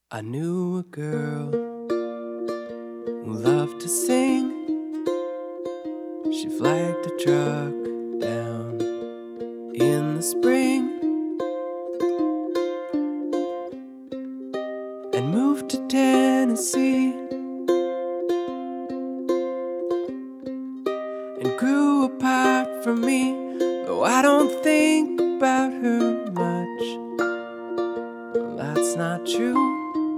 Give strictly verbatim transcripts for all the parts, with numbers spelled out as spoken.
I knew a girl who loved to sing. She flagged a truck down in the spring and moved to Tennessee and grew apart from me, though I don't think about her much. Well, that's not true.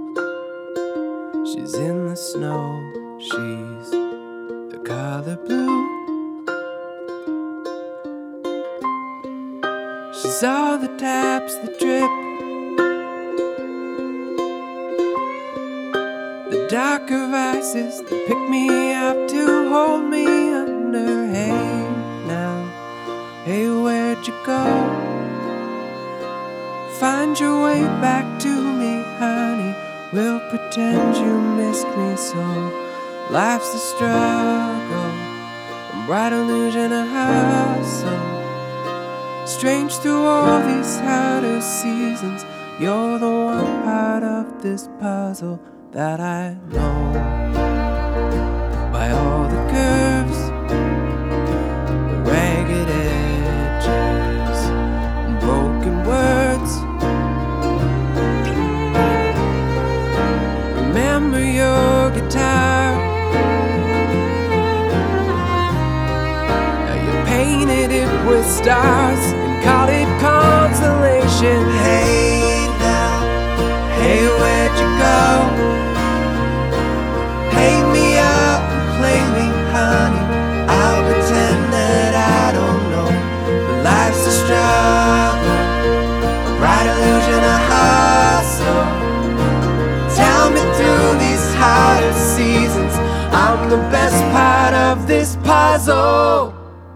She's in the snow, she's the color blue. She's all the taps that drip, the darker vices that pick me up to hold me under. Hey now, hey, where'd you go? Find your way back to me, honey. We'll pretend you missed me so. Life's a struggle, a bright illusion, a hustle. Strange through all these harder seasons, you're the one part of this puzzle that I know. By all the curves, the ragged edges, and broken words. Remember your guitar, you painted it with stars and called it consolation. Hey now, hey, where'd you go? Hang me up and play me, honey. I'll pretend that I don't know. But life's a struggle, a bright illusion, a hustle. Tell me through these harder seasons, I'm the best part of this puzzle.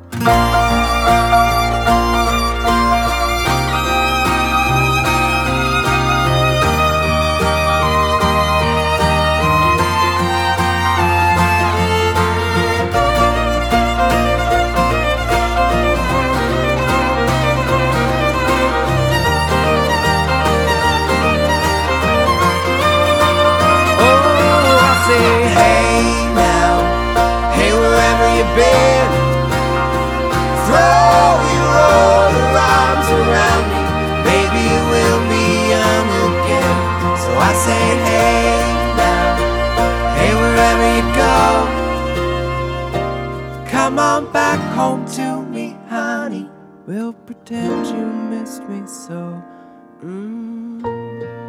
Been. Throw your older arms around me, maybe we'll be young again. So I say, hey now, hey, wherever you go, come on back home to me, honey. We'll pretend you missed me so. mm.